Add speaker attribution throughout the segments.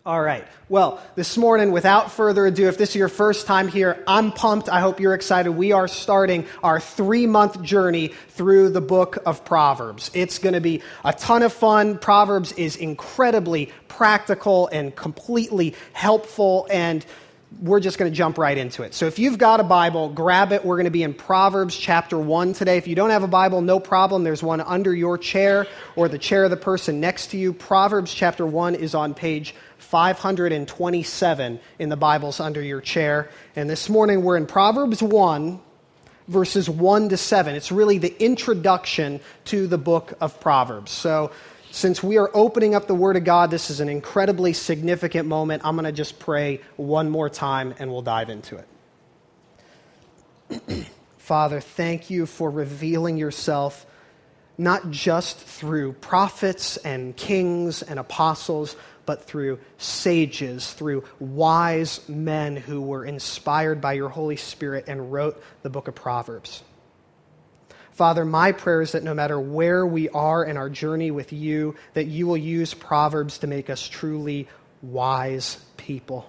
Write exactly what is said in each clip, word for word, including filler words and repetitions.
Speaker 1: All right. Well, this morning, without further ado, if this is your first time here, I'm pumped. I hope you're excited. We are starting our three-month journey through the book of Proverbs. It's going to be a ton of fun. Proverbs is incredibly practical and completely helpful, and we're just going to jump right into it. So if you've got a Bible, grab it. We're going to be in Proverbs chapter one today. If you don't have a Bible, no problem. There's one under your chair or the chair of the person next to you. Proverbs chapter one is on page five hundred twenty-seven in the Bibles under your chair. And this morning we're in Proverbs one, verses one to seven. It's really the introduction to the book of Proverbs. So since we are opening up the Word of God, this is an incredibly significant moment. I'm going to just pray one more time and we'll dive into it. Father, thank you for revealing yourself not just through prophets and kings and apostles, but through sages, through wise men who were inspired by your Holy Spirit and wrote the book of Proverbs. Father, my prayer is that no matter where we are in our journey with you, that you will use Proverbs to make us truly wise people.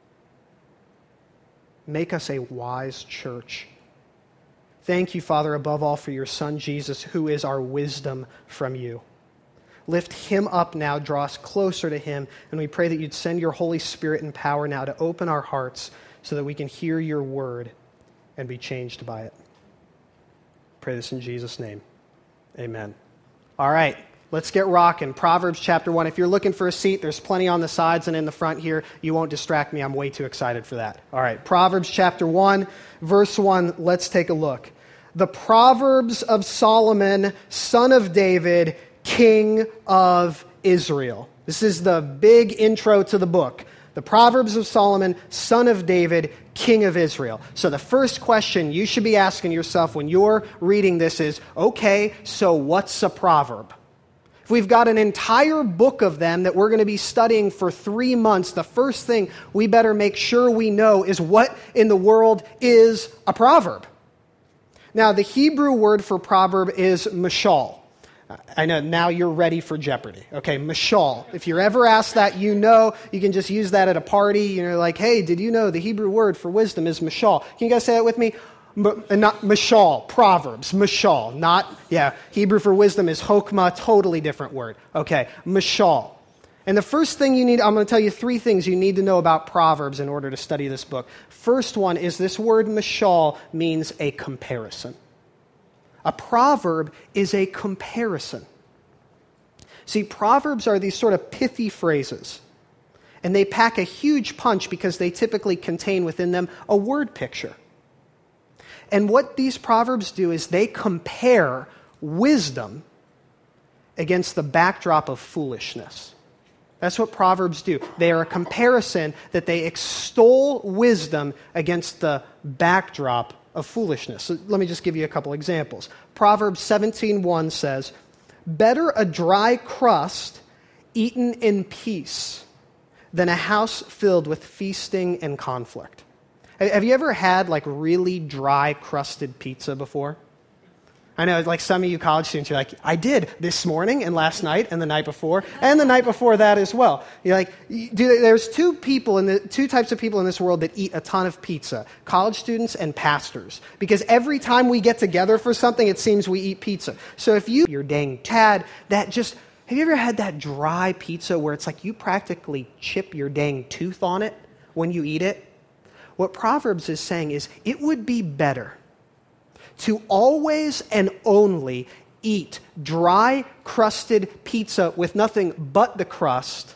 Speaker 1: Make us a wise church. Thank you, Father, above all, for your Son, Jesus, who is our wisdom from you. Lift him up now, draw us closer to him, and we pray that you'd send your Holy Spirit and power now to open our hearts so that we can hear your word and be changed by it. Pray this in Jesus' name. Amen. All right, let's get rocking. Proverbs chapter one. If you're looking for a seat, there's plenty on the sides and in the front here. You won't distract me. I'm way too excited for that. All right, Proverbs chapter one, verse one. Let's take a look. The Proverbs of Solomon, son of David, king of Israel. This is the big intro to the book. The Proverbs of Solomon, son of David, king of Israel. So the first question you should be asking yourself when you're reading this is, okay, so what's a proverb? If we've got an entire book of them that we're going to be studying for three months, the first thing we better make sure we know is what in the world is a proverb. Now, the Hebrew word for proverb is mashal. I know, now you're ready for Jeopardy. Okay, mashal. If you're ever asked that, you know, you can just use that at a party. You're like, hey, did you know the Hebrew word for wisdom is mashal? Can you guys say that with me? M- not mashal, Proverbs, mashal. Not, yeah, Hebrew for wisdom is hokmah, totally different word. Okay, mashal. And the first thing you need, I'm going to tell you three things you need to know about Proverbs in order to study this book. First one is this word mashal means a comparison. A proverb is a comparison. See, proverbs are these sort of pithy phrases, and they pack a huge punch because they typically contain within them a word picture. And what these proverbs do is they compare wisdom against the backdrop of foolishness. That's what proverbs do. They are a comparison that they extol wisdom against the backdrop of foolishness. So let me just give you a couple examples. Proverbs seventeen one says, "Better a dry crust eaten in peace than a house filled with feasting and conflict." Have you ever had like really dry crusted pizza before? I know, like some of you college students, you're like, I did this morning and last night and the night before and the night before that as well. You're like, do, there's two people in the two types of people in this world that eat a ton of pizza: college students and pastors. Because every time we get together for something, it seems we eat pizza. So if you, you're dang had that just, have you ever had that dry pizza where it's like you practically chip your dang tooth on it when you eat it? What Proverbs is saying is it would be better to always and only eat dry, crusted pizza with nothing but the crust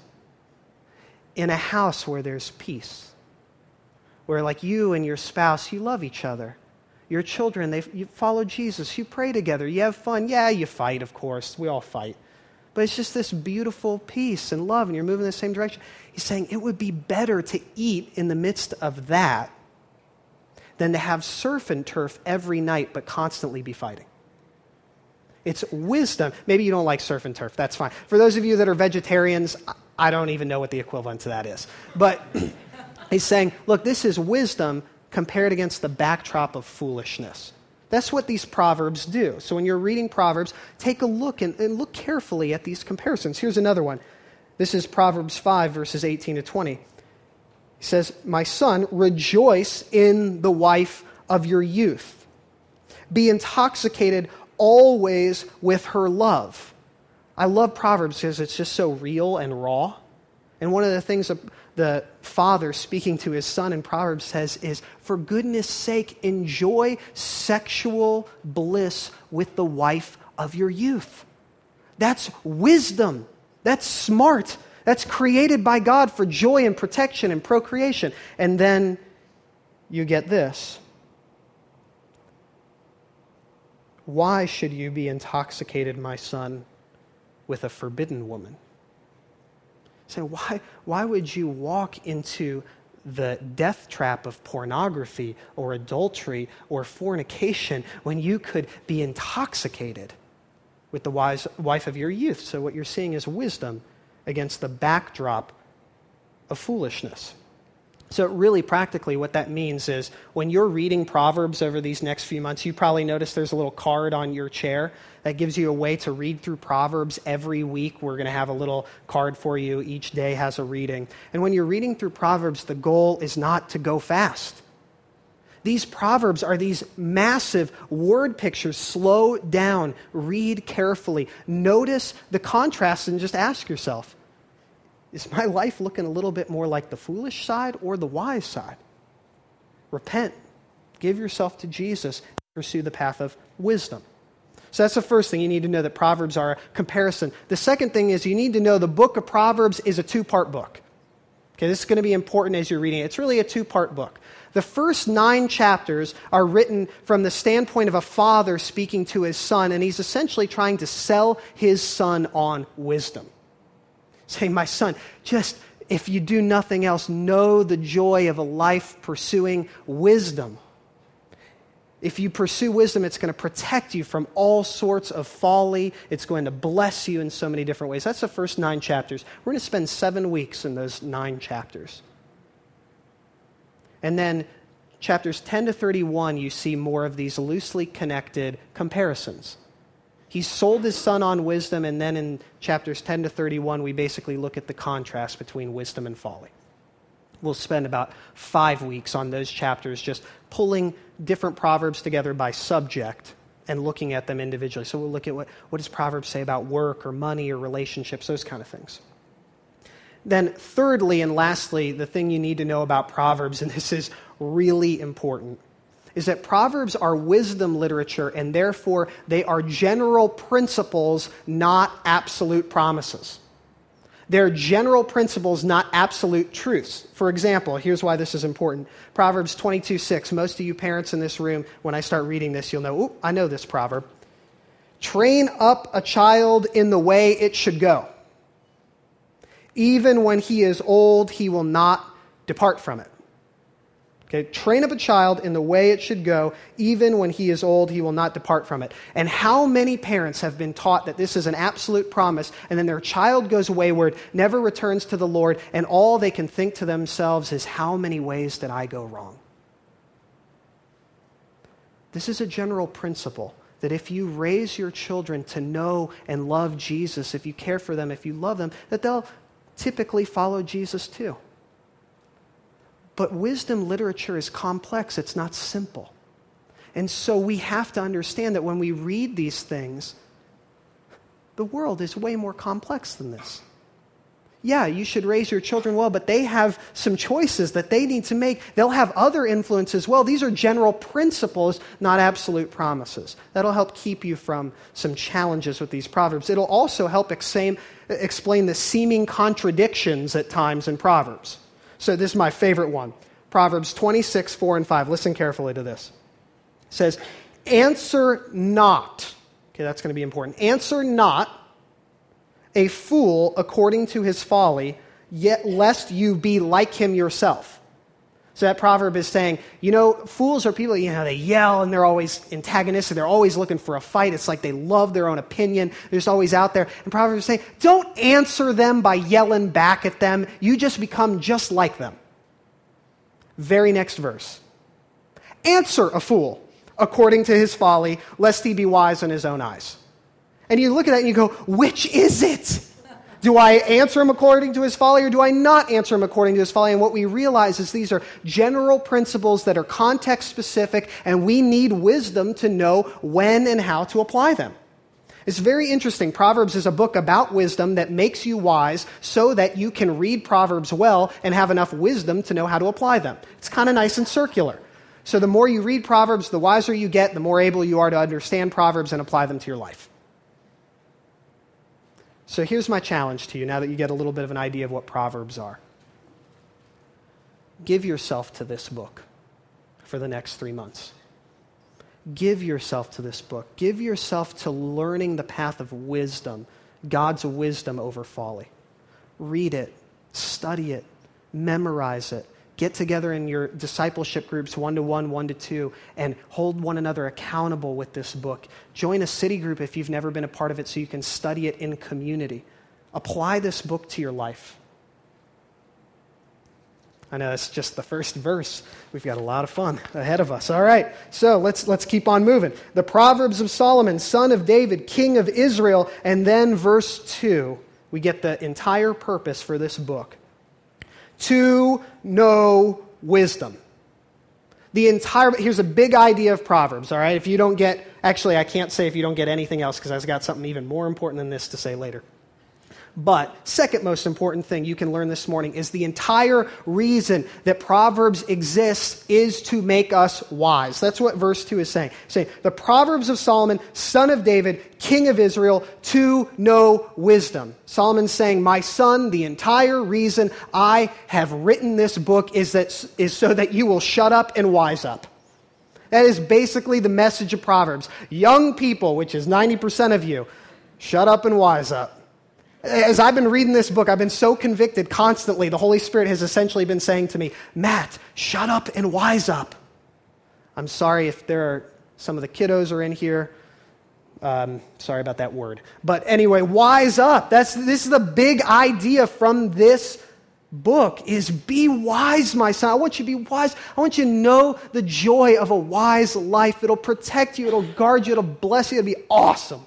Speaker 1: in a house where there's peace, where like you and your spouse, you love each other. Your children, they you follow Jesus. You pray together. You have fun. Yeah, you fight, of course. We all fight. But it's just this beautiful peace and love, and you're moving in the same direction. He's saying it would be better to eat in the midst of that than to have surf and turf every night but constantly be fighting. It's wisdom. Maybe you don't like surf and turf. That's fine. For those of you that are vegetarians, I don't even know what the equivalent to that is. But he's saying, look, this is wisdom compared against the backdrop of foolishness. That's what these proverbs do. So when you're reading Proverbs, take a look and, and look carefully at these comparisons. Here's another one. This is Proverbs five, verses eighteen to twenty. He says, "My son, rejoice in the wife of your youth. Be intoxicated always with her love." I love Proverbs because it's just so real and raw. And one of the things the father speaking to his son in Proverbs says is, for goodness sake, enjoy sexual bliss with the wife of your youth. That's wisdom. That's smart. That's created by God for joy and protection and procreation. And then you get this. Why should you be intoxicated, my son, with a forbidden woman? So why, why would you walk into the death trap of pornography or adultery or fornication when you could be intoxicated with the wise, wife of your youth? So what you're seeing is wisdom against the backdrop of foolishness. So really practically what that means is when you're reading Proverbs over these next few months, you probably notice there's a little card on your chair that gives you a way to read through Proverbs every week. We're going to have a little card for you. Each day has a reading. And when you're reading through Proverbs, the goal is not to go fast. These Proverbs are these massive word pictures. Slow down. Read carefully. Notice the contrast and just ask yourself, is my life looking a little bit more like the foolish side or the wise side? Repent. Give yourself to Jesus. Pursue the path of wisdom. So that's the first thing. You need to know that Proverbs are a comparison. The second thing is you need to know the book of Proverbs is a two-part book. Okay, this is going to be important as you're reading it. It's really a two-part book. The first nine chapters are written from the standpoint of a father speaking to his son, and he's essentially trying to sell his son on wisdom. Saying, my son, just if you do nothing else, know the joy of a life pursuing wisdom. If you pursue wisdom, it's going to protect you from all sorts of folly. It's going to bless you in so many different ways. That's the first nine chapters. We're going to spend seven weeks in those nine chapters. And then chapters ten to thirty-one, you see more of these loosely connected comparisons. He sold his son on wisdom, and then in chapters ten to thirty-one, we basically look at the contrast between wisdom and folly. We'll spend about five weeks on those chapters just pulling different Proverbs together by subject and looking at them individually. So we'll look at what, what does Proverbs say about work or money or relationships, those kind of things. Then thirdly and lastly, the thing you need to know about Proverbs, and this is really important, is that Proverbs are wisdom literature, and therefore they are general principles, not absolute promises. They're general principles, not absolute truths. For example, here's why this is important. Proverbs twenty-two six. Most of you parents in this room, when I start reading this, you'll know, ooh, I know this proverb. Train up a child in the way it should go. Even when he is old, he will not depart from it. Okay, train up a child in the way it should go. Even when he is old, he will not depart from it. And how many parents have been taught that this is an absolute promise, and then their child goes wayward, never returns to the Lord, and all they can think to themselves is, how many ways did I go wrong? This is a general principle that if you raise your children to know and love Jesus, if you care for them, if you love them, that they'll typically follow Jesus too. But wisdom literature is complex. It's not simple. And so we have to understand that when we read these things, the world is way more complex than this. Yeah, you should raise your children well, but they have some choices that they need to make. They'll have other influence as well. These are general principles, not absolute promises. That'll help keep you from some challenges with these Proverbs. It'll also help explain, explain the seeming contradictions at times in Proverbs. So this is my favorite one. Proverbs twenty-six, four and five. Listen carefully to this. It says, answer not. Okay, that's going to be important. Answer not a fool according to his folly, yet lest you be like him yourself. So that proverb is saying, you know, fools are people, you know, they yell and they're always antagonistic. They're always looking for a fight. It's like they love their own opinion. They're just always out there. And Proverbs is saying, don't answer them by yelling back at them. You just become just like them. Very next verse. Answer a fool according to his folly, lest he be wise in his own eyes. And you look at that and you go, which is it? Do I answer him according to his folly, or do I not answer him according to his folly? And what we realize is these are general principles that are context-specific, and we need wisdom to know when and how to apply them. It's very interesting. Proverbs is a book about wisdom that makes you wise so that you can read Proverbs well and have enough wisdom to know how to apply them. It's kind of nice and circular. So the more you read Proverbs, the wiser you get, the more able you are to understand Proverbs and apply them to your life. So here's my challenge to you now that you get a little bit of an idea of what Proverbs are. Give yourself to this book for the next three months. Give yourself to this book. Give yourself to learning the path of wisdom, God's wisdom over folly. Read it, study it, memorize it. Get together in your discipleship groups, one-to-one, one-to-two, and hold one another accountable with this book. Join a city group if you've never been a part of it so you can study it in community. Apply this book to your life. I know it's just the first verse. We've got a lot of fun ahead of us. All right, so let's let's keep on moving. The Proverbs of Solomon, son of David, king of Israel, and then verse two, we get the entire purpose for this book. To know wisdom. The entire, here's a big idea of Proverbs, all right? If you don't get, actually I can't say if you don't get anything else because I've got something even more important than this to say later. But second most important thing you can learn this morning is the entire reason that Proverbs exists is to make us wise. That's what verse two is saying. It's saying, the Proverbs of Solomon, son of David, king of Israel, to know wisdom. Solomon's saying, my son, the entire reason I have written this book is that is so that you will shut up and wise up. That is basically the message of Proverbs. Young people, which is ninety percent of you, shut up and wise up. As I've been reading this book, I've been so convicted constantly. The Holy Spirit has essentially been saying to me, Matt, shut up and wise up. I'm sorry if there are some of the kiddos are in here. Um, sorry about that word. But anyway, wise up. That's this is the big idea from this book is be wise, my son. I want you to be wise. I want you to know the joy of a wise life. It'll protect you. It'll guard you. It'll bless you. It'll be awesome.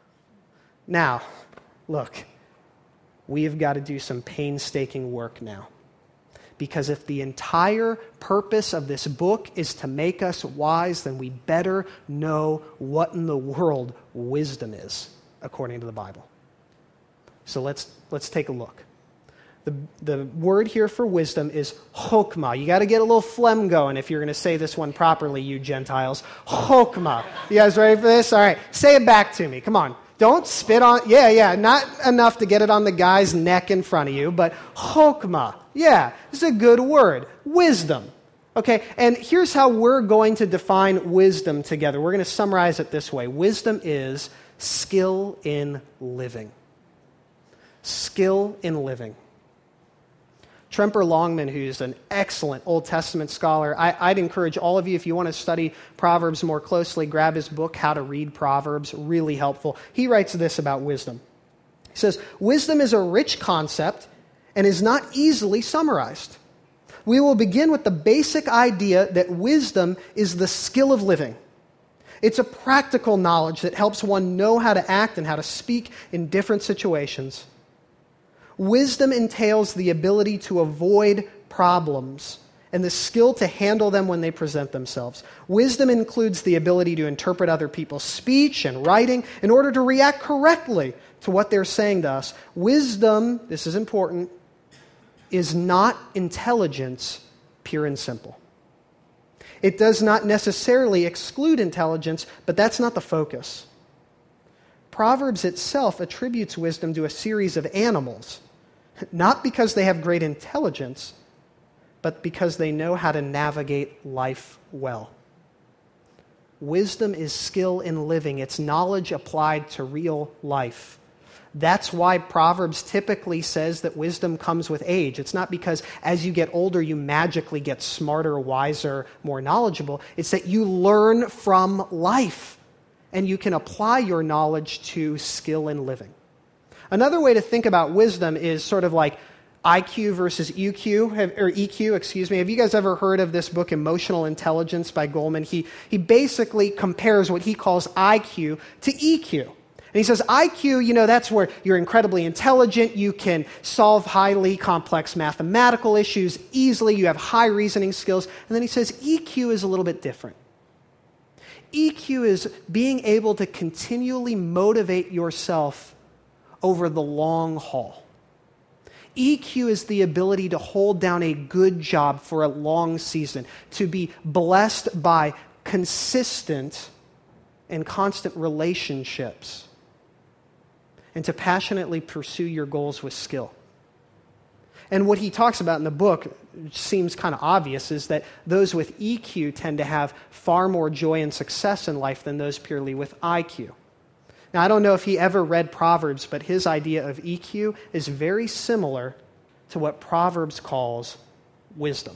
Speaker 1: Now, look. We have got to do some painstaking work now. Because if the entire purpose of this book is to make us wise, then we better know what in the world wisdom is, according to the Bible. So let's let's take a look. The, the word here for wisdom is chokmah. You got to get a little phlegm going if you're going to say this one properly, you Gentiles. Chokmah. You guys ready for this? All right. Say it back to me. Come on. Don't spit on, yeah, yeah, not enough to get it on the guy's neck in front of you, but chokmah, yeah, this is a good word, wisdom. Okay, and here's how we're going to define wisdom together. We're going to summarize it this way. Wisdom is skill in living. Skill in living. Tremper Longman, who's an excellent Old Testament scholar, I, I'd encourage all of you, if you want to study Proverbs more closely, grab his book, How to Read Proverbs, really helpful. He writes this about wisdom. He says, wisdom is a rich concept and is not easily summarized. We will begin with the basic idea that wisdom is the skill of living. It's a practical knowledge that helps one know how to act and how to speak in different situations. Wisdom entails the ability to avoid problems and the skill to handle them when they present themselves. Wisdom includes the ability to interpret other people's speech and writing in order to react correctly to what they're saying to us. Wisdom, this is important, is not intelligence, pure and simple. It does not necessarily exclude intelligence, but that's not the focus. Proverbs itself attributes wisdom to a series of animals, not because they have great intelligence, but because they know how to navigate life well. Wisdom is skill in living. It's knowledge applied to real life. That's why Proverbs typically says that wisdom comes with age. It's not because as you get older, you magically get smarter, wiser, more knowledgeable. It's that you learn from life. And you can apply your knowledge to skill in living. Another way to think about wisdom is sort of like I Q versus E Q, or E Q, excuse me. Have you guys ever heard of this book, Emotional Intelligence by Goleman? He, he basically compares what he calls I Q to E Q. And he says, I Q, you know, that's where you're incredibly intelligent, you can solve highly complex mathematical issues easily, you have high reasoning skills. And then he says, E Q is a little bit different. E Q is being able to continually motivate yourself over the long haul. E Q is the ability to hold down a good job for a long season, to be blessed by consistent and constant relationships, and to passionately pursue your goals with skill. And what he talks about in the book, which seems kind of obvious, is that those with E Q tend to have far more joy and success in life than those purely with I Q. Now, I don't know if he ever read Proverbs, but his idea of E Q is very similar to what Proverbs calls wisdom.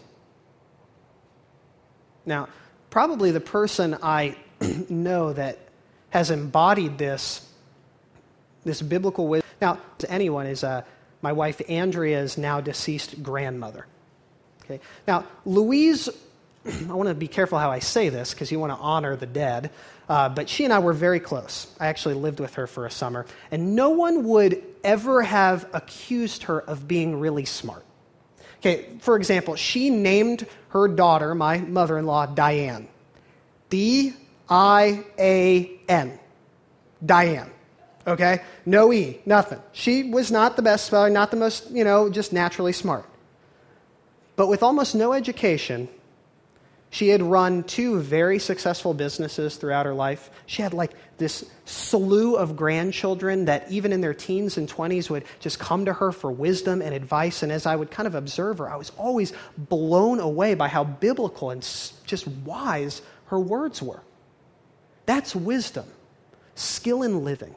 Speaker 1: Now, probably the person I know that has embodied this, this biblical wisdom, now, to anyone, is uh, my wife Andrea's now deceased grandmother. Okay. Now, Louise, I want to be careful how I say this because you want to honor the dead, uh, but she and I were very close. I actually lived with her for a summer, and no one would ever have accused her of being really smart. Okay, for example, she named her daughter, my mother-in-law, Diane. D I A N. Diane. Okay? No E, nothing. She was not the best speller, not the most, you know, just naturally smart. But with almost no education, she had run two very successful businesses throughout her life. She had like this slew of grandchildren that even in their teens and twenties would just come to her for wisdom and advice. And as I would kind of observe her, I was always blown away by how biblical and just wise her words were. That's wisdom, skill in living.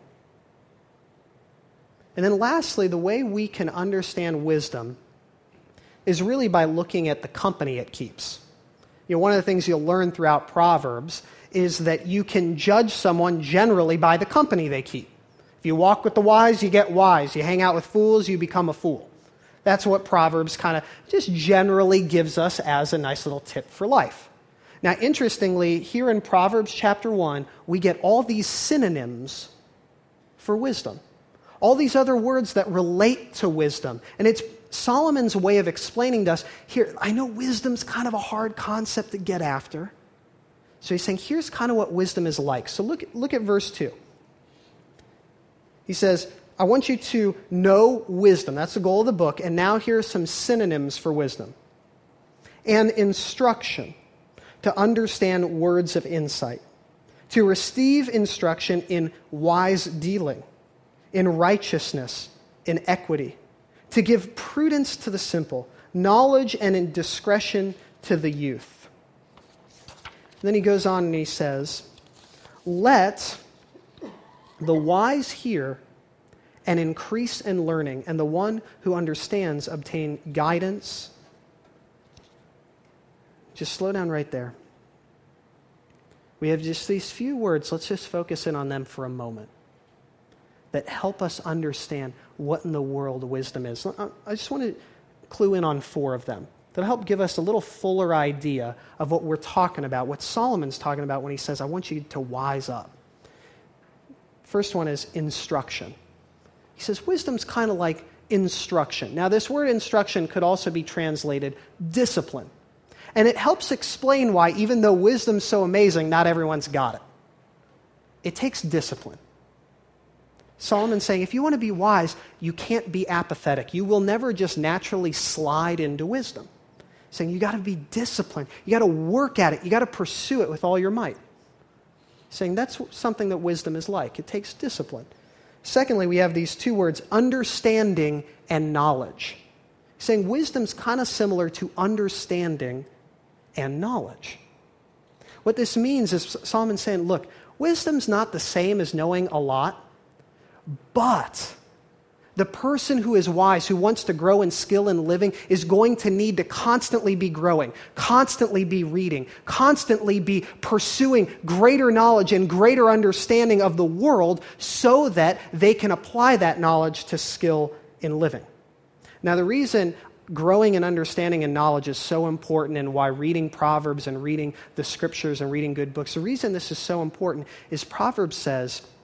Speaker 1: And then lastly, the way we can understand wisdom is really by looking at the company it keeps. You know, one of the things you'll learn throughout Proverbs is that you can judge someone generally by the company they keep. If you walk with the wise, you get wise. You hang out with fools, you become a fool. That's what Proverbs kind of just generally gives us as a nice little tip for life. Now, interestingly, here in Proverbs chapter one, we get all these synonyms for wisdom. All these other words that relate to wisdom. And it's Solomon's way of explaining to us, here, I know wisdom's kind of a hard concept to get after. So he's saying, here's kind of what wisdom is like. So look, look at verse two. He says, I want you to know wisdom. That's the goal of the book. And now here are some synonyms for wisdom. And instruction, to understand words of insight. To receive instruction in wise dealing, in righteousness, in equity. To give prudence to the simple, knowledge and in discretion to the youth. And then he goes on and he says, let the wise hear and increase in learning, and the one who understands obtain guidance. Just slow down right there. We have just these few words. Let's just focus in on them for a moment that help us understand what in the world wisdom is. I just want to clue in on four of them that'll help give us a little fuller idea of what we're talking about, what Solomon's talking about when he says, I want you to wise up. First one is instruction. He says, wisdom's kind of like instruction. Now, this word instruction could also be translated discipline. And it helps explain why, even though wisdom's so amazing, not everyone's got it. It takes discipline. Solomon's saying, if you want to be wise, you can't be apathetic. You will never just naturally slide into wisdom. Saying you got to be disciplined. You got to work at it. You got to pursue it with all your might. Saying that's something that wisdom is like. It takes discipline. Secondly, we have these two words, understanding and knowledge. Saying wisdom's kind of similar to understanding and knowledge. What this means is Solomon's saying, look, wisdom's not the same as knowing a lot. But the person who is wise, who wants to grow in skill in living, is going to need to constantly be growing, constantly be reading, constantly be pursuing greater knowledge and greater understanding of the world so that they can apply that knowledge to skill in living. Now, the reason growing in understanding and knowledge is so important and why reading Proverbs and reading the scriptures and reading good books, the reason this is so important is Proverbs says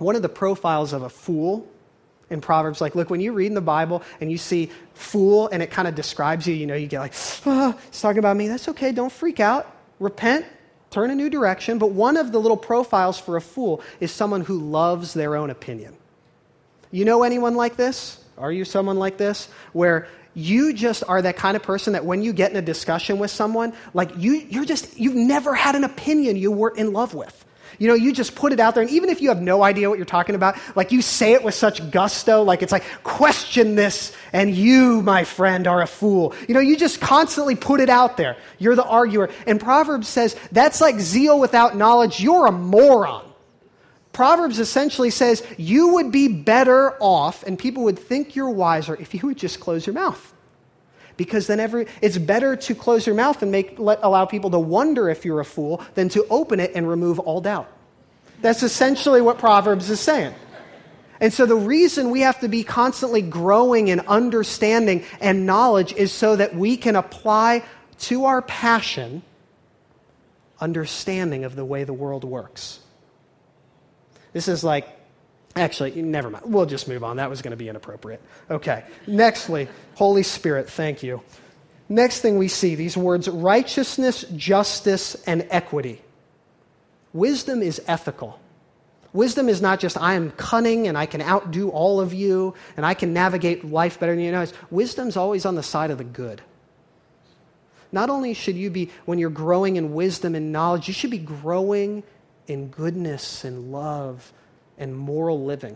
Speaker 1: one of the profiles of a fool in Proverbs, like, look, when you read in the Bible and you see fool and it kind of describes you, you know, you get like, ah, it's talking about me. That's okay. Don't freak out. Repent. Turn a new direction. But one of the little profiles for a fool is someone who loves their own opinion. You know anyone like this? Are you someone like this? Where you just are that kind of person that when you get in a discussion with someone, like you, you're just, you've never had an opinion you were in love with. You know, you just put it out there, and even if you have no idea what you're talking about, like you say it with such gusto, like it's like, question this, and you, my friend, are a fool. You know, you just constantly put it out there. You're the arguer. And Proverbs says, that's like zeal without knowledge. You're a moron. Proverbs essentially says, you would be better off, and people would think you're wiser if you would just close your mouth. Because then every it's better to close your mouth and make let, allow people to wonder if you're a fool than to open it and remove all doubt. That's essentially what Proverbs is saying. And so the reason we have to be constantly growing in understanding and knowledge is so that we can apply to our passion understanding of the way the world works. This is like, actually, never mind. We'll just move on. That was going to be inappropriate. Okay. Nextly, Holy Spirit, thank you. Next thing we see, these words, righteousness, justice, and equity. Wisdom is ethical. Wisdom is not just, I am cunning and I can outdo all of you and I can navigate life better than you know. Wisdom's always on the side of the good. Not only should you be, when you're growing in wisdom and knowledge, you should be growing in goodness and love and moral living.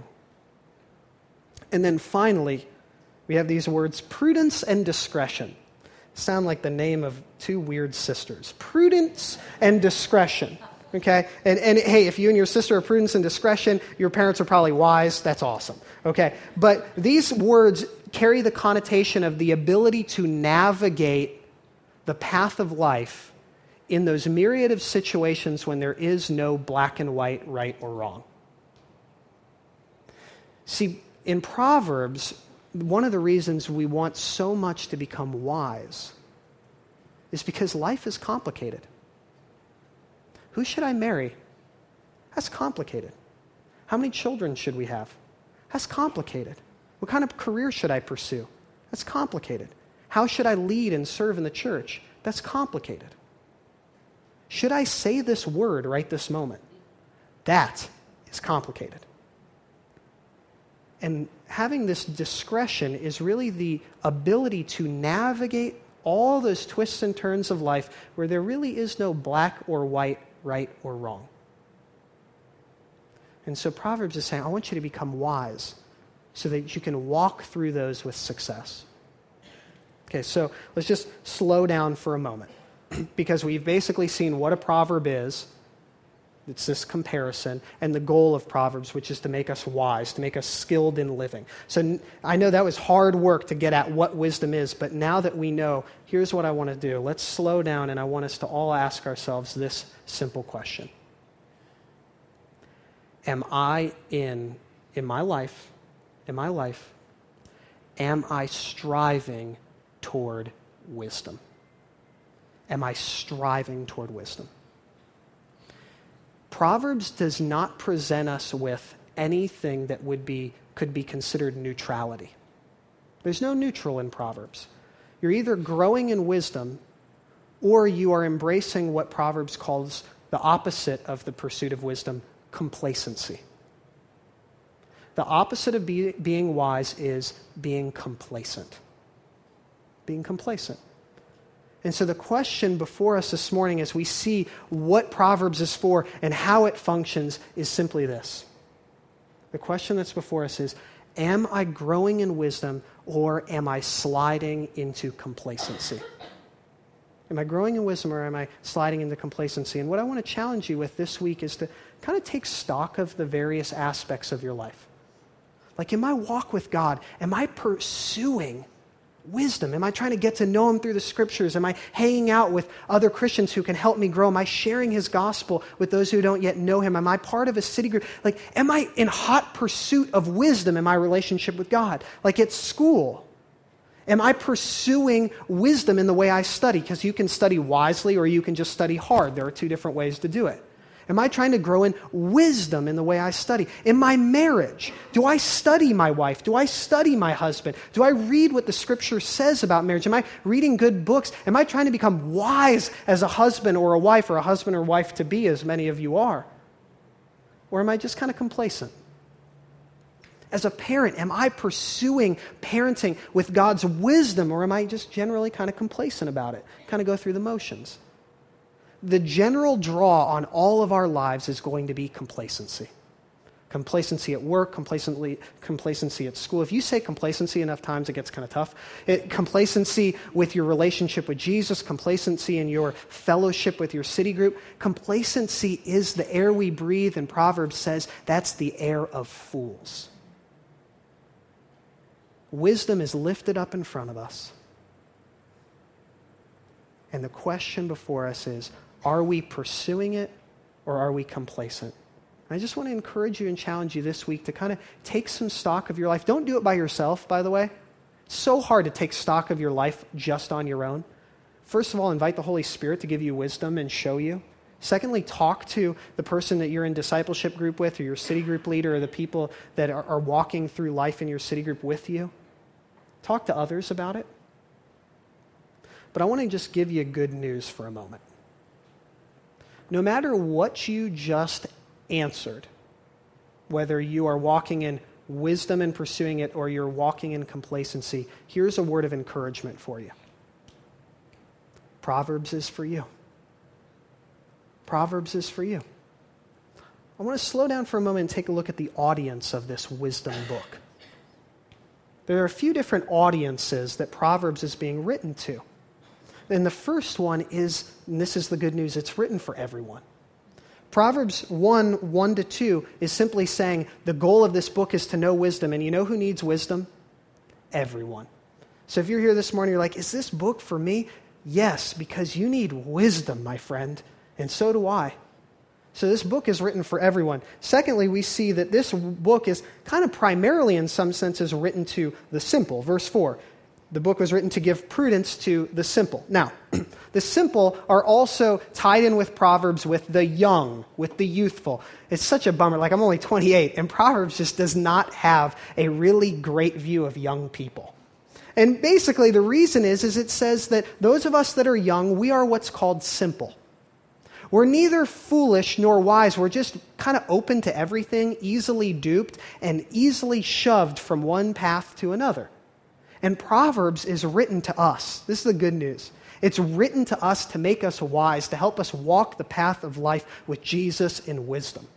Speaker 1: And then finally, we have these words, prudence and discretion. Sound like the name of two weird sisters. Prudence and discretion. Okay? And, and hey, if you and your sister are prudence and discretion, your parents are probably wise. That's awesome. Okay? But these words carry the connotation of the ability to navigate the path of life in those myriad of situations when there is no black and white, right or wrong. See, in Proverbs, one of the reasons we want so much to become wise is because life is complicated. Who should I marry? That's complicated. How many children should we have? That's complicated. What kind of career should I pursue? That's complicated. How should I lead and serve in the church? That's complicated. Should I say this word right this moment? That is complicated. And having this discretion is really the ability to navigate all those twists and turns of life where there really is no black or white, right or wrong. And so Proverbs is saying, I want you to become wise so that you can walk through those with success. Okay, so let's just slow down for a moment because we've basically seen what a proverb is. It's this comparison and the goal of Proverbs, which is to make us wise, to make us skilled in living. So I know that was hard work to get at what wisdom is, but now that we know, here's what I want to do. Let's slow down, and I want us to all ask ourselves this simple question. Am I in, in my life, in my life, am I striving toward wisdom? Am I striving toward wisdom? Proverbs does not present us with anything that would be could be considered neutrality. There's no neutral in Proverbs. You're either growing in wisdom or you are embracing what Proverbs calls the opposite of the pursuit of wisdom, complacency. The opposite of be, being wise is being complacent. Being complacent. And so the question before us this morning as we see what Proverbs is for and how it functions is simply this. The question that's before us is, am I growing in wisdom or am I sliding into complacency? Am I growing in wisdom or am I sliding into complacency? And what I want to challenge you with this week is to kind of take stock of the various aspects of your life. Like in my walk with God, am I pursuing wisdom? Am I trying to get to know Him through the Scriptures? Am I hanging out with other Christians who can help me grow? Am I sharing His gospel with those who don't yet know Him? Am I part of a city group? Like, am I in hot pursuit of wisdom in my relationship with God? Like at school, am I pursuing wisdom in the way I study? Because you can study wisely or you can just study hard. There are two different ways to do it. Am I trying to grow in wisdom in the way I study? In my marriage, do I study my wife? Do I study my husband? Do I read what the Scripture says about marriage? Am I reading good books? Am I trying to become wise as a husband or a wife, or a husband or wife to be, as many of you are? Or am I just kind of complacent? As a parent, am I pursuing parenting with God's wisdom, or am I just generally kind of complacent about it, kind of go through the motions? The general draw on all of our lives is going to be complacency. Complacency at work, complacency, complacency at school. If you say complacency enough times, it gets kind of tough. It, complacency with your relationship with Jesus, complacency in your fellowship with your city group. Complacency is the air we breathe, and Proverbs says that's the air of fools. Wisdom is lifted up in front of us. And the question before us is, are we pursuing it, or are we complacent? I just want to encourage you and challenge you this week to kind of take some stock of your life. Don't do it by yourself, by the way. It's so hard to take stock of your life just on your own. First of all, invite the Holy Spirit to give you wisdom and show you. Secondly, talk to the person that you're in discipleship group with, or your city group leader, or the people that are, are walking through life in your city group with you. Talk to others about it. But I want to just give you good news for a moment. No matter what you just answered, whether you are walking in wisdom and pursuing it, or you're walking in complacency, here's a word of encouragement for you. Proverbs is for you. Proverbs is for you. I want to slow down for a moment and take a look at the audience of this wisdom book. There are a few different audiences that Proverbs is being written to. And the first one is, and this is the good news, it's written for everyone. Proverbs one, one to two is simply saying the goal of this book is to know wisdom. And you know who needs wisdom? Everyone. So if you're here this morning, you're like, is this book for me? Yes, because you need wisdom, my friend. And so do I. So this book is written for everyone. Secondly, we see that this book is kind of primarily, in some senses, written to the simple. Verse four. The book was written to give prudence to the simple. Now, the simple are also tied in with Proverbs with the young, with the youthful. It's such a bummer. Like, I'm only twenty-eight, and Proverbs just does not have a really great view of young people. And basically, the reason is, is it says that those of us that are young, we are what's called simple. We're neither foolish nor wise. We're just kind of open to everything, easily duped, and easily shoved from one path to another. And Proverbs is written to us. This is the good news. It's written to us to make us wise, to help us walk the path of life with Jesus in wisdom.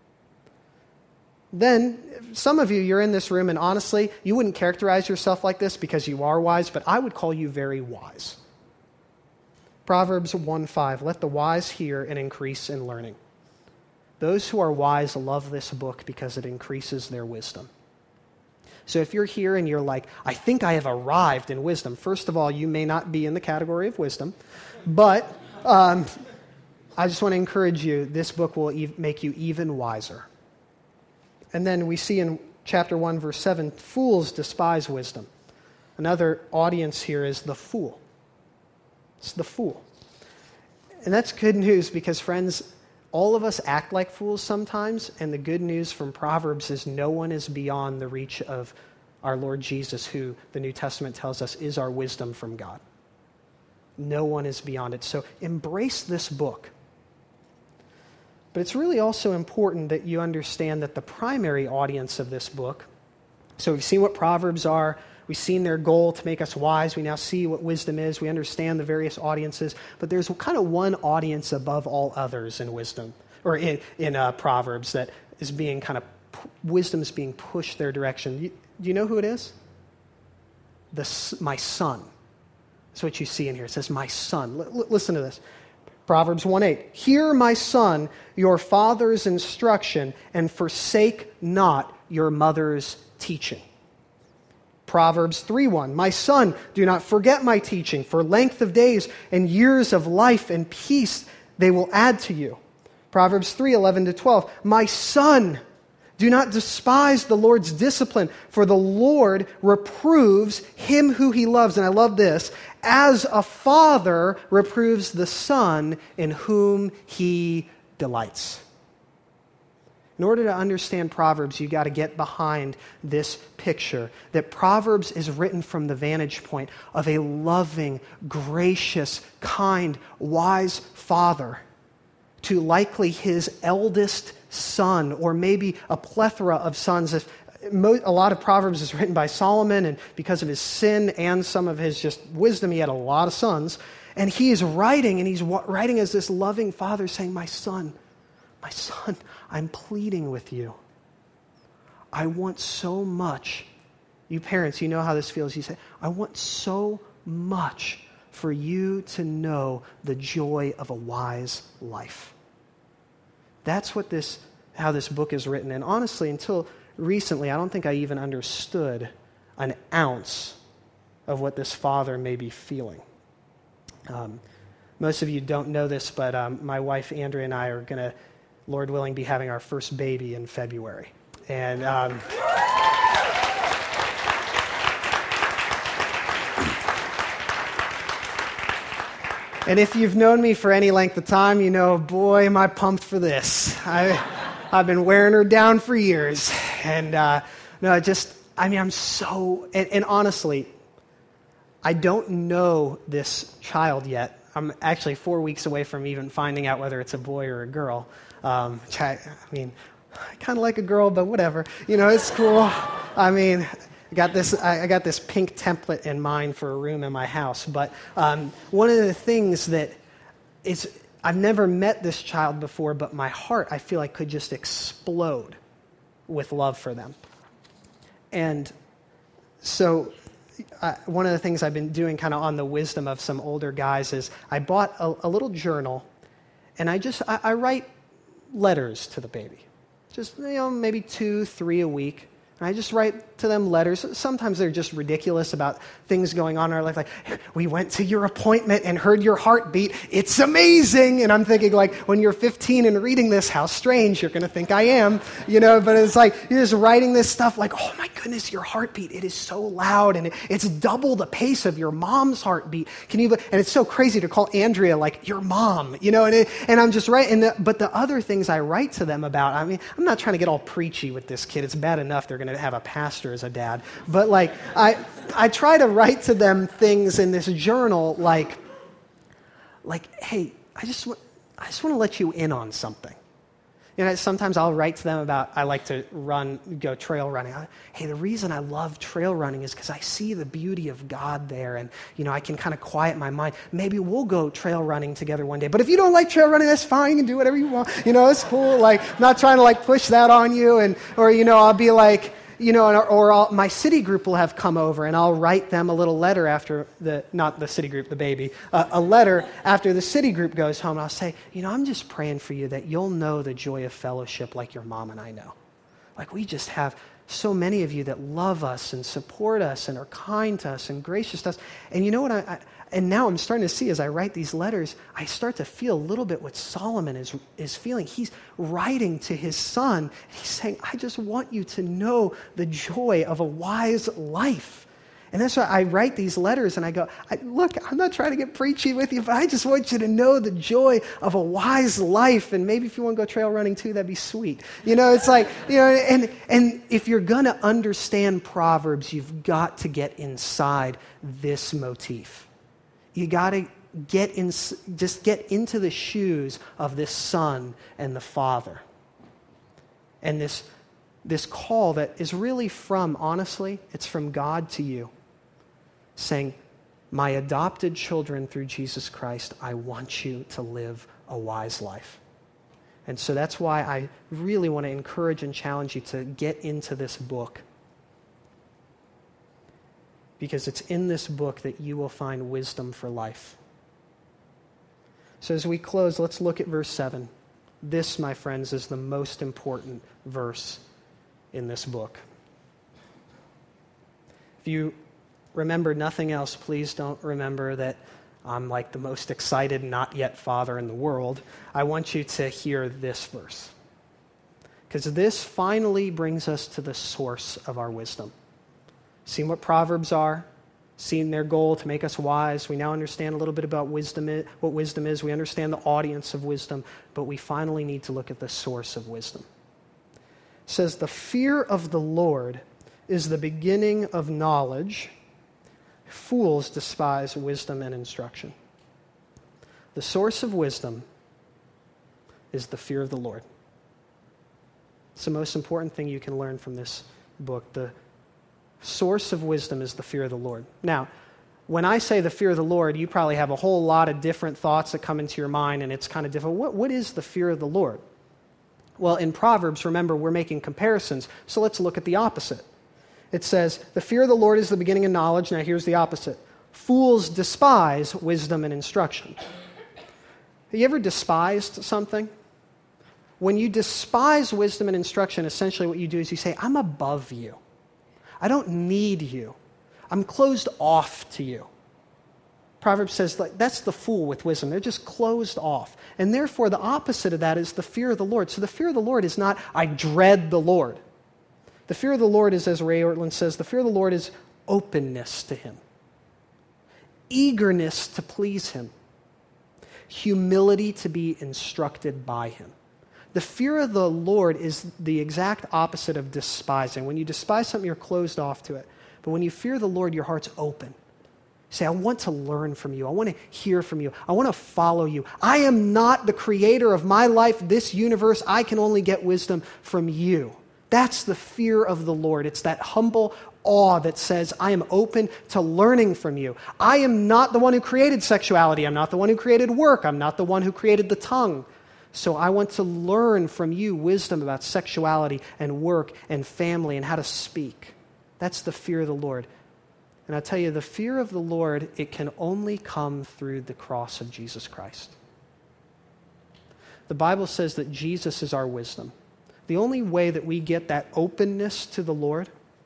Speaker 1: Then, some of you, you're in this room, and honestly, you wouldn't characterize yourself like this because you are wise, but I would call you very wise. Proverbs one five, let the wise hear and increase in learning. Those who are wise love this book because it increases their wisdom. So if you're here and you're like, I think I have arrived in wisdom, first of all, you may not be in the category of wisdom, but um, I just want to encourage you, this book will e- make you even wiser. And then we see in chapter one, verse seven, fools despise wisdom. Another audience here is the fool. It's the fool. And that's good news because, friends, all of us act like fools sometimes, and the good news from Proverbs is no one is beyond the reach of our Lord Jesus, who the New Testament tells us is our wisdom from God. No one is beyond it. So embrace this book. But it's really also important that you understand that the primary audience of this book, so we've seen what Proverbs are, we've seen their goal to make us wise, we now see what wisdom is, we understand the various audiences, but there's kind of one audience above all others in wisdom, or in, in uh, Proverbs that is being kind of, wisdom is being pushed their direction. You, do you know who it is? The, my son. That's what you see in here. It says, my son. L- listen to this. Proverbs one eight, hear, my son, your father's instruction, and forsake not your mother's teaching. Proverbs three one, my son, do not forget my teaching, for length of days and years of life and peace they will add to you. Proverbs three eleven to twelve, my son, do not despise the Lord's discipline, for the Lord reproves him who he loves. And I love this, as a father reproves the son in whom he delights. In order to understand Proverbs, you got to get behind this picture that Proverbs is written from the vantage point of a loving, gracious, kind, wise father to likely his eldest son, or maybe a plethora of sons. If a lot of Proverbs is written by Solomon, and because of his sin and some of his just wisdom, he had a lot of sons. And he is writing, and he's writing as this loving father saying, my son, my son, I'm pleading with you. I want so much. You parents, you know how this feels. You say, I want so much for you to know the joy of a wise life. That's what this, how this book is written. And honestly, until recently, I don't think I even understood an ounce of what this father may be feeling. Um, most of you don't know this, but um, my wife, Andrea, and I are going to, Lord willing, be having our first baby in February. And um, and if you've known me for any length of time, you know, boy, am I pumped for this. I, I've been wearing her down for years. And uh, no, just, I mean, I'm so, and, and honestly, I don't know this child yet. I'm actually four weeks away from even finding out whether it's a boy or a girl. Um, which I, I mean, I kind of like a girl, but whatever. You know, it's cool. I mean, I got this. I got this pink template in mind for a room in my house. But um, one of the things that is, I've never met this child before, but my heart, I feel like, could just explode with love for them. And so, uh, one of the things I've been doing, kind of on the wisdom of some older guys, is I bought a, a little journal, and I just I, I write letters to the baby. Just, you know, maybe two, three a week. And I just write to them letters. Sometimes they're just ridiculous about things going on in our life. Like, we went to your appointment and heard your heartbeat. It's amazing. And I'm thinking, like, when you're fifteen and reading this, how strange you're going to think I am. You know, but it's like, you're just writing this stuff like, oh my goodness, your heartbeat. It is so loud. And it, it's double the pace of your mom's heartbeat. Can you, and it's so crazy to call Andrea like your mom, you know, and it, and I'm just writing. But the other things I write to them about, I mean, I'm not trying to get all preachy with this kid. It's bad enough they're going to to have a pastor as a dad. But like, I I try to write to them things in this journal like, like, hey, I just want, I just want to let you in on something. You know, sometimes I'll write to them about, I like to run, go trail running. I, hey, the reason I love trail running is because I see the beauty of God there, and, you know, I can kind of quiet my mind. Maybe we'll go trail running together one day. But if you don't like trail running, that's fine. You can do whatever you want. You know, it's cool. Like, I'm not trying to, like, push that on you. And, or, you know, I'll be like, you know, or, or I'll, my city group will have come over, and I'll write them a little letter after the, not the city group, the baby, uh, a letter after the city group goes home. And I'll say, you know, I'm just praying for you that you'll know the joy of fellowship like your mom and I know. Like, we just have so many of you that love us and support us and are kind to us and gracious to us. And you know what I, I and now I'm starting to see, as I write these letters, I start to feel a little bit what Solomon is, is feeling. He's writing to his son. He's saying, I just want you to know the joy of a wise life. And that's why I write these letters and I go, I, look, I'm not trying to get preachy with you, but I just want you to know the joy of a wise life. And maybe if you want to go trail running too, that'd be sweet. You know, it's like, you know, and, and if you're going to understand Proverbs, you've got to get inside this motif. You got to get in, just get into the shoes of this son and the father. And this, this call that is really from, honestly, it's from God to you, saying, my adopted children through Jesus Christ, I want you to live a wise life. And so that's why I really want to encourage and challenge you to get into this book. Because it's in this book that you will find wisdom for life. So as we close, let's look at verse seven. This, my friends, is the most important verse in this book. If you remember nothing else, please don't remember that I'm like the most excited not yet father in the world. I want you to hear this verse. Because this finally brings us to the source of our wisdom. Seen what Proverbs are, seen their goal to make us wise. We now understand a little bit about wisdom, what wisdom is. We understand the audience of wisdom, but we finally need to look at the source of wisdom. It says, the fear of the Lord is the beginning of knowledge. Fools despise wisdom and instruction. The source of wisdom is the fear of the Lord. It's the most important thing you can learn from this book. The source of wisdom is the fear of the Lord. Now, when I say the fear of the Lord, you probably have a whole lot of different thoughts that come into your mind, and it's kind of different. What, what is the fear of the Lord? Well, in Proverbs, remember, we're making comparisons, so let's look at the opposite. It says, the fear of the Lord is the beginning of knowledge. Now, here's the opposite. Fools despise wisdom and instruction. Have you ever despised something? When you despise wisdom and instruction, essentially what you do is you say, I'm above you. I don't need you. I'm closed off to you. Proverbs says like, that's the fool with wisdom. They're just closed off. And therefore, the opposite of that is the fear of the Lord. So the fear of the Lord is not, I dread the Lord. The fear of the Lord is, as Ray Ortlund says, the fear of the Lord is openness to Him, eagerness to please Him, humility to be instructed by Him. The fear of the Lord is the exact opposite of despising. When you despise something, you're closed off to it. But when you fear the Lord, your heart's open. You say, I want to learn from you. I want to hear from you. I want to follow you. I am not the creator of my life, this universe. I can only get wisdom from you. That's the fear of the Lord. It's that humble awe that says, I am open to learning from you. I am not the one who created sexuality. I'm not the one who created work. I'm not the one who created the tongue. So I want to learn from you wisdom about sexuality and work and family and how to speak. That's the fear of the Lord. And I tell you, the fear of the Lord, it can only come through the cross of Jesus Christ. The Bible says that Jesus is our wisdom. The only way that we get that openness to the Lord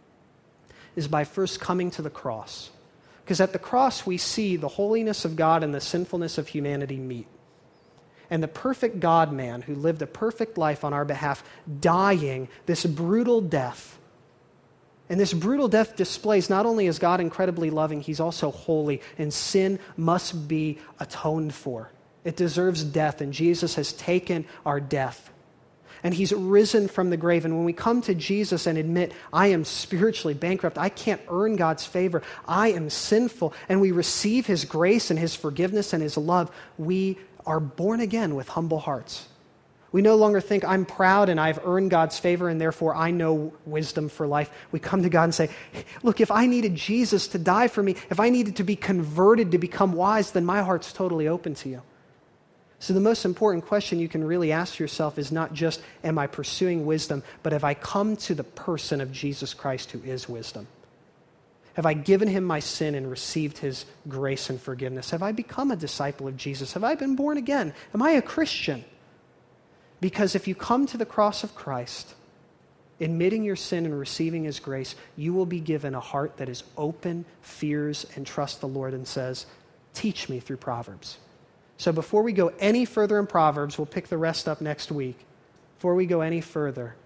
Speaker 1: is by first coming to the cross. Because at the cross we see the holiness of God and the sinfulness of humanity meet. And the perfect God-man who lived a perfect life on our behalf, dying this brutal death. And this brutal death displays not only is God incredibly loving, He's also holy, and sin must be atoned for. It deserves death, and Jesus has taken our death. And He's risen from the grave. And when we come to Jesus and admit, I am spiritually bankrupt, I can't earn God's favor, I am sinful, and we receive His grace and His forgiveness and His love, we are born again with humble hearts. We no longer think, I'm proud and I've earned God's favor and therefore I know wisdom for life. We come to God and say, look, if I needed Jesus to die for me, if I needed to be converted to become wise, then my heart's totally open to you. So the most important question you can really ask yourself is not just, am I pursuing wisdom, but have I come to the person of Jesus Christ who is wisdom? Have I given Him my sin and received His grace and forgiveness? Have I become a disciple of Jesus? Have I been born again? Am I a Christian? Because if you come to the cross of Christ, admitting your sin and receiving His grace, you will be given a heart that is open, fears, and trusts the Lord and says, teach me through Proverbs. So before we go any further in Proverbs, we'll pick the rest up next week. Before we go any further,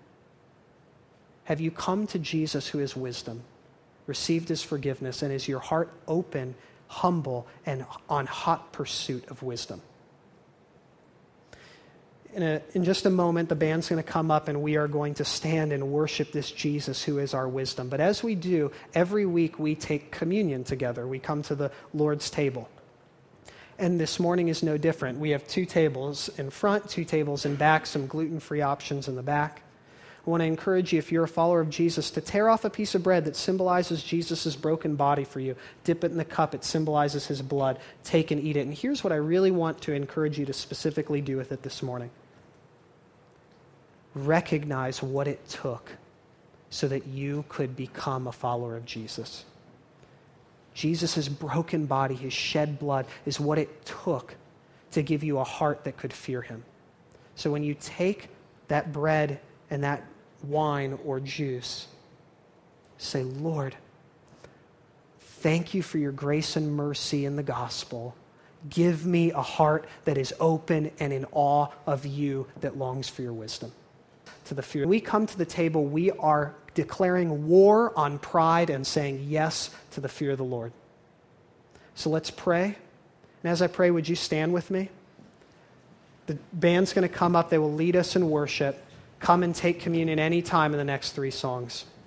Speaker 1: have you come to Jesus who is wisdom, received His forgiveness, and is your heart open, humble, and on hot pursuit of wisdom? In, a, in just a moment, the band's going to come up and we are going to stand and worship this Jesus who is our wisdom. But as we do, every week we take communion together. We come to the Lord's table. And this morning is no different. We have two tables in front, two tables in back, some gluten-free options in the back. I want to encourage you, if you're a follower of Jesus, to tear off a piece of bread that symbolizes Jesus' broken body for you. Dip it in the cup. It symbolizes His blood. Take and eat it. And here's what I really want to encourage you to specifically do with it this morning. Recognize what it took so that you could become a follower of Jesus. Jesus' broken body, His shed blood, is what it took to give you a heart that could fear Him. So when you take that bread and that wine or juice, say, Lord, thank you for your grace and mercy in the gospel. Give me a heart that is open and in awe of you, that longs for your wisdom. To the fear. When we come to the table, we are declaring war on pride and saying yes to the fear of the Lord. So let's pray. And as I pray, would you stand with me? The band's going to come up. They will lead us in worship. Come and take communion any time in the next three songs.